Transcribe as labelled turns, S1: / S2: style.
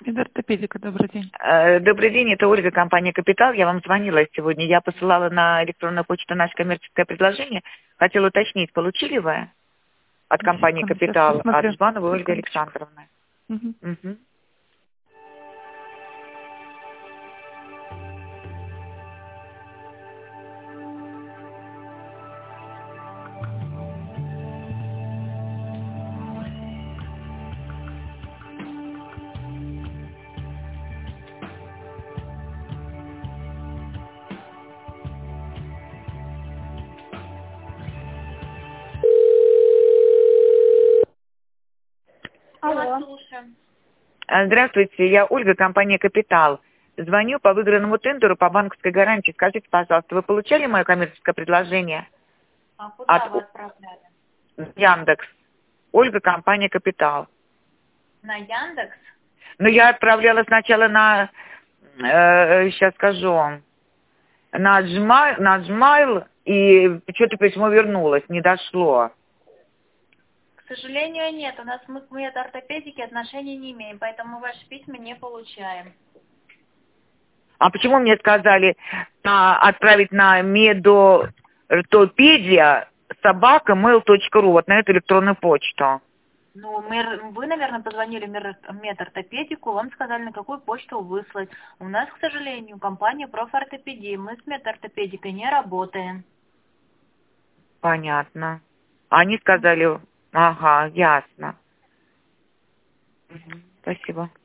S1: Медортопедика, добрый день.
S2: Добрый день, это Ольга, компания «Капитал». Я вам звонила сегодня. Я посылала на электронную почту наше коммерческое предложение. Хотела уточнить, получили вы от компании
S1: Секунду, сейчас
S2: «Капитал», от
S1: посмотрю.
S2: Жбановой Ольги
S1: Секундочку.
S2: Александровны?
S1: Мгм.
S2: Угу.
S3: Я вас слушаю.
S2: Здравствуйте, я Ольга, компания «Капитал». Звоню по выигранному тендеру по банковской гарантии. Скажите, пожалуйста, вы получали мое коммерческое предложение
S3: А куда
S2: от
S3: вы отправляли?
S2: Яндекс? Ольга, компания «Капитал».
S3: На Яндекс?
S2: Но я отправляла сначала на, сейчас скажу, на Gmail, и что-то письмо вернулось, не дошло.
S3: К сожалению, нет. У нас мы к медортопедике отношения не имеем, поэтому ваши письма не получаем.
S2: А почему мне сказали отправить на medortopedia@mail.ru, вот на эту электронную почту?
S3: Ну, вы, наверное, позвонили в медортопедику, вам сказали, на какую почту выслать. У нас, к сожалению, компания профортопедии. Мы с медортопедикой не работаем.
S2: Понятно. Они сказали, ага, ясно. Мгм. Спасибо.